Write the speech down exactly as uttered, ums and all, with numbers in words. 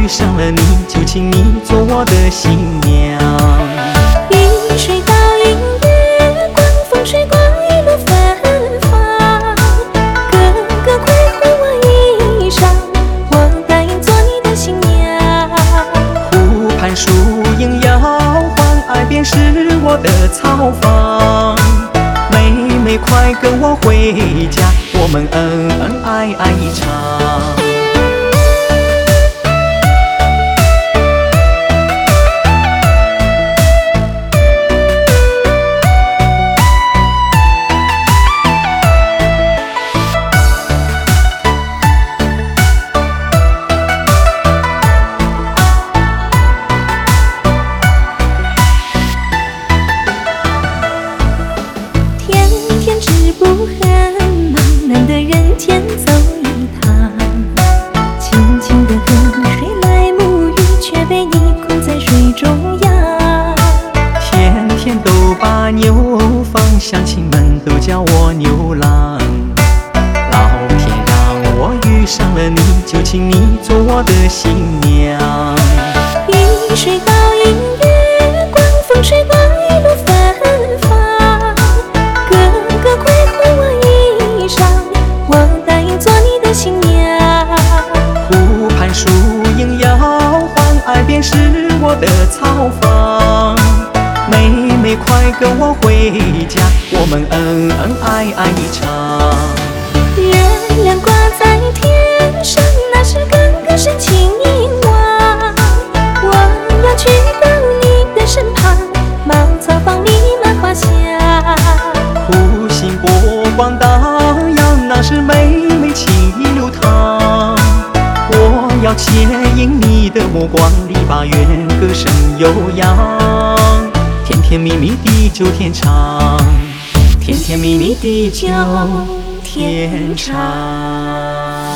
遇上了你，就请你做我的新娘。 雨水倒映月光，风吹过一路芬芳。哥哥快换我衣裳，我答应做你的新娘。 湖畔树影摇晃，岸边是我的草房。妹妹快跟我回家，我们恩恩爱爱一场。 难得人间走一趟，清清的河水来沐浴，却被你困在水中央。 天天都把牛放，乡亲们都叫我牛郎。老天让我遇上了你，就请你做我的新娘。 雨水倒映月光，风吹过一路芬芳。哥哥快换我衣裳，我答应做你的新娘。 湖畔树影摇晃，岸边是我的草房。妹妹快跟我回家，我们恩恩爱爱一场。 月亮挂在天上，那是哥哥深情凝望。我要去到你的身旁，茅草房弥漫花香。 湖心波光荡漾，那是妹妹情意流淌。我要牵引你的目光，篱笆园歌声悠扬。甜甜蜜蜜地久天长，甜甜蜜蜜地久天长。